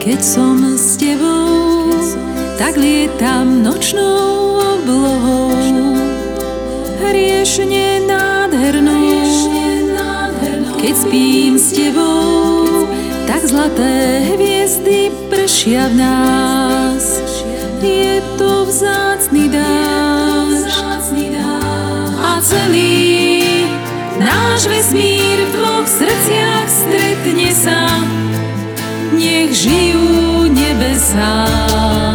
Keď som s tebou, tak lietam nočnou oblohou. Riešne nádhernou, keď spím s tebou, tak zlaté hviezdy pršia v nás. Je to vzácny dáš a celý náš vesmír v dvoch srdciach stretne sa. Nech žijú nebesá.